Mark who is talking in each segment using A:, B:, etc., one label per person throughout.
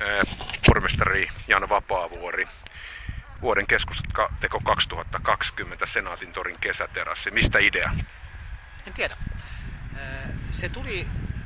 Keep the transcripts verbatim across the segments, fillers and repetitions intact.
A: Pormestari Jan Vapaavuori, vuoden keskustanteko kaksituhattakaksikymmentä Senaatintorin kesäterassi. Mistä idea?
B: En tiedä. Se tuli,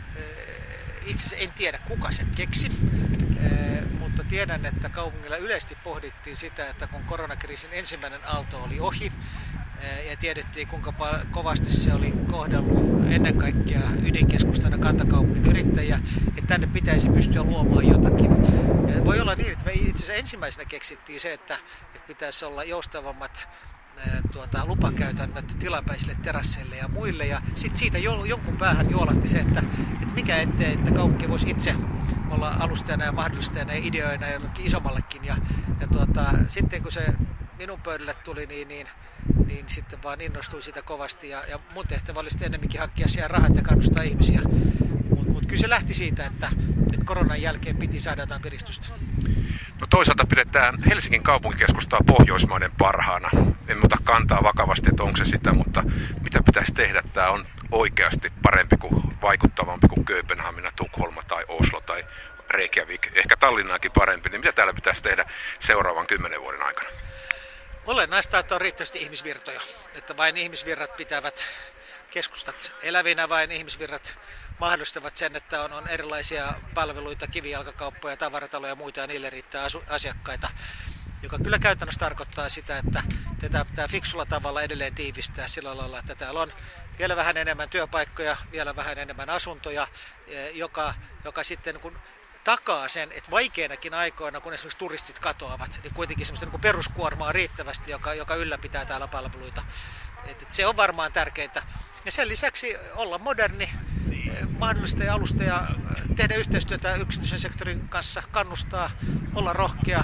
B: itse asiassa en tiedä kuka sen keksi, mutta tiedän, että kaupungilla yleisesti pohdittiin sitä, että kun koronakriisin ensimmäinen aalto oli ohi ja tiedettiin kuinka kovasti se oli kohdellut ennen kaikkea ydinkeskustan ja kantakaupungin yrittäjiä, että tänne pitäisi pystyä luomaan jotakin. Ja voi olla niin, että me itse asiassa ensimmäisenä keksittiin se, että, että pitäisi olla joustavammat Tuota, lupakäytännöt tilapäisille terasseille ja muille, ja sitten siitä jo, jonkun päähän juolahti se, että, että mikä ettei, että kaupunki voisi itse olla alustajana ja mahdollistajana ja ideoina jollekin isommallekin, ja, ja tuota, sitten kun se minun pöydälle tuli, niin, niin, niin sitten vaan innostuin sitä kovasti, ja, ja mun tehtävä oli sitten ennemminkin hankkia siellä rahat ja kannustaa ihmisiä, mutta mut kyllä se lähti siitä, että, että koronan jälkeen piti saada jotain piristystä.
A: No toisaalta pidetään Helsingin kaupunkikeskustaa Pohjoismaiden parhaana. En ota kantaa vakavasti, että onko se sitä, mutta mitä pitäisi tehdä? Tämä on oikeasti parempi kuin vaikuttavampi kuin Kööpenhamina, Tukholma tai Oslo tai Reykjavik, ehkä Tallinnaakin parempi. Niin mitä täällä pitäisi tehdä seuraavan kymmenen vuoden aikana?
B: Olennaista, että on riittävästi ihmisvirtoja, että vain ihmisvirrat pitävät keskustat elävinä, vain ihmisvirrat mahdollistavat sen, että on, on erilaisia palveluita, kivijalkakauppoja, tavarataloja ja muita, ja niille riittää asu, asiakkaita, joka kyllä käytännössä tarkoittaa sitä, että tätä pitää fiksulla tavalla edelleen tiivistää sillä lailla, että täällä on vielä vähän enemmän työpaikkoja, vielä vähän enemmän asuntoja, joka, joka sitten kun takaa sen, että vaikeinakin aikoina, kun esimerkiksi turistit katoavat, niin kuitenkin semmoista niin peruskuormaa riittävästi, joka, joka ylläpitää täällä palveluita. Et, et se on varmaan tärkeintä. Ja sen lisäksi olla moderni, mahdollista ja alusta ja tehdä yhteistyötä yksityisen sektorin kanssa, kannustaa, olla rohkea,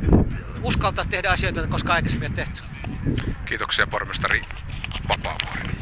B: uskaltaa tehdä asioita, koska aikaisemmin on tehty.
A: Kiitoksia pormestari Vapaavuori.